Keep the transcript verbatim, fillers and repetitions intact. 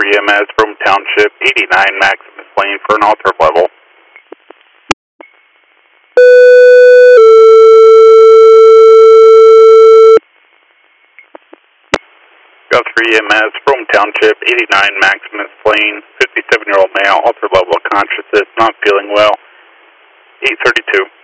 three M S from Township eighty-nine Maximus Lane for an alter level. Got three M S from Township eighty-nine Maximus Lane, fifty-seven year old male, alter level of consciousness, not feeling well, eight thirty-two.